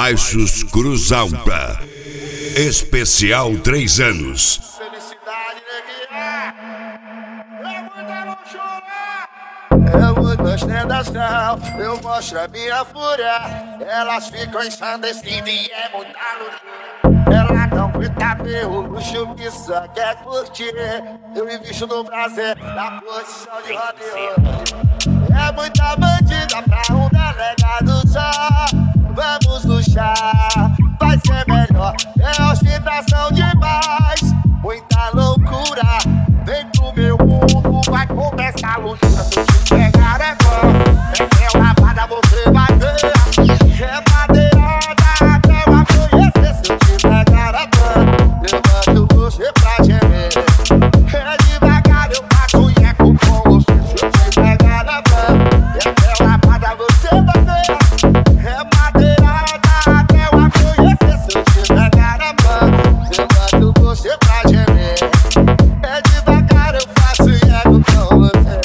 Baixos Cruz Alta. Especial 3 anos. Felicidade, neguinha. É muita luxúria. Eu vou nas tendas, não. Eu mostro a minha fúria. Elas ficam ensandecidas e é muita luxúria. Ela não grita meu luxo que só quer curtir. Eu me visto no prazer, na posição de rodeio. É muita bandida pra um delegado só. Vamos luxar, vai ser melhor. É ostentação demais, muita loucura. Vem pro meu mundo, vai começar a luta. Se eu te pegar é bom, é que lavada você vai ver. É madeirada até eu a conhecer. Se eu te pegar é bom, eu mando você pra gemer. É devagar, eu passo e eco com você. Se eu te pegar é bom, é que lavada você vai ver. É madeirada até eu a conhecer. Se eu te pegar é bom, eu mando você pra gemer. É devagar, eu faço e eco com você.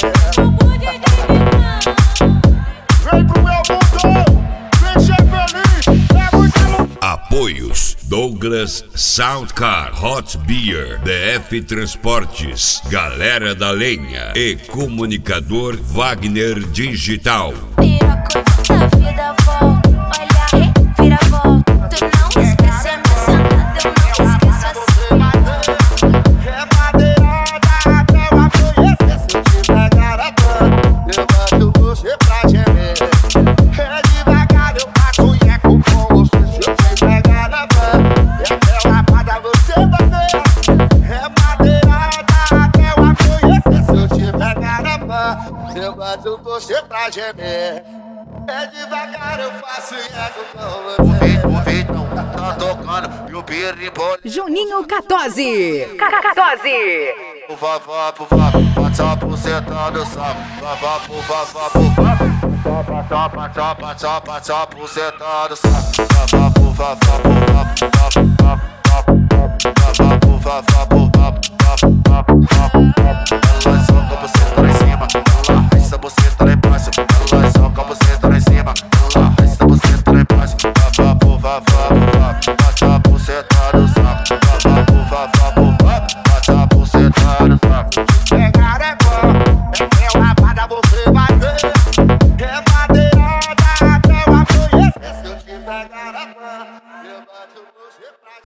Vem pro meu mundo, vem ser feliz, é muita loucura. Apoios: Douglas Soundcar, Hot Beer, DF Transportes, Galera da Lenha e Comunicador Wagner Digital. Piroca, a vida volta, olha, vira volta. Tu não esquece a minha sentada, eu não esqueço assim. É madeirada até eu a conhecer. Se eu te pegar é bom, eu mando você pra gemer. É devagar, eu passo e eco com você. Se eu te pegar é bom, é que lavada você vai ver. É madeirada até eu a conhecer. Se eu te pegar é bom, eu mando você pra gemer. É devagar, eu faço e eco com você. O Vitão tá tocando e o birimbolo. Juninho 14. 14. O vavá, pro vavá, passa por sentar no saco. Vavá, pro vavá, pro vavá. Passa por sentar no saco. Vavá, pro vavá, pro vavá.